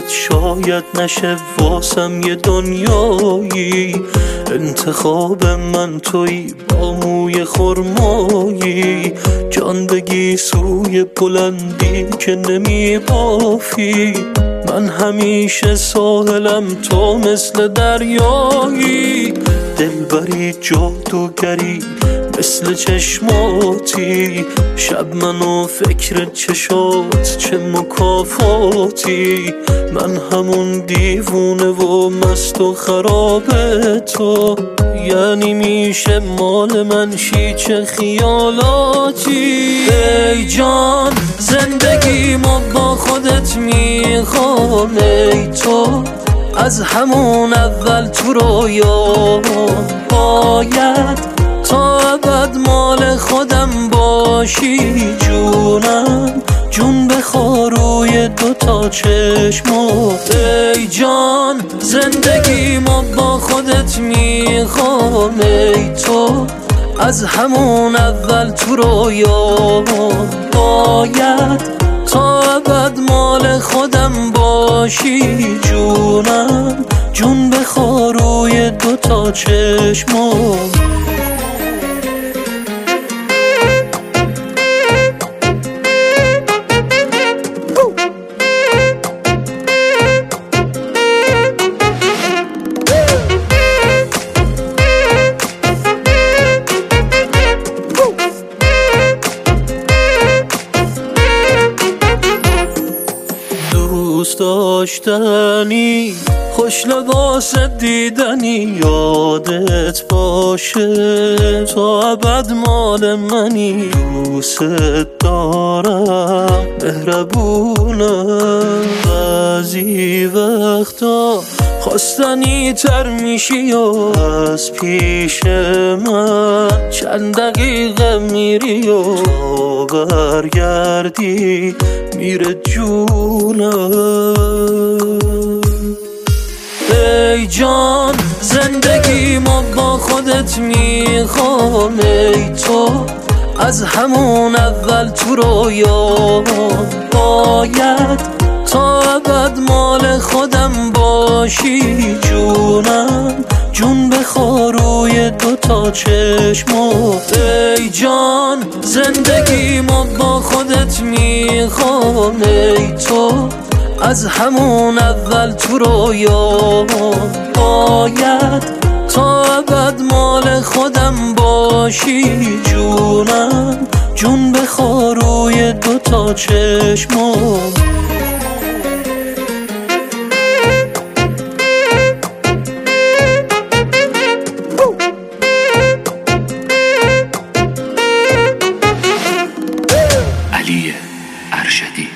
دلت شاید نشه واسم یه دنیایی. انتخاب من تویی با موی خرمایی، جان بگی سوی بلندی که نمی بافی. من همیشه ساحلم تو مثل دریایی، دلبری جادوگری مثل چشماتی. شب منو فکر چشات چه مکافاتی. من همون دیوونه و مست و خراب تو، یعنی میشه مال من شی چه خیالاتی. ای جان زندگیمو با خودت میخوام، ای تو از همون اول تو رویا باید تا ابد مال خودم باشی. جونم جون بخور روی دوتا چشمات. ای جان زندگیمو با خودت میخوام، ای تو از همون اول تو رویا باید تا ابد مال خودم باشی. جونم جون بخور روی دوتا چشمات. دوست داشتنی خوش لباس دیدنی، یادت باشه تا ابد مال منی. دوست دارم مهربونم، بعضی وقتا خواستنی تر میشی و از پیش من چند دقیقه میری و تا برگردی میره جونم. ای جان زندگیمو با خودت میخوام، ای تو از همون اول تو رویا باید تا ابد مال خودم باشی. جونم جون بخور روی دوتا چشمات. ای جان زندگیمو با خودت میخوام، ای تو از همون اول تو رویا باید تا ابد مال خودم باشی. جونم جون بخور روی دوتا چشمات. علی ارشدی.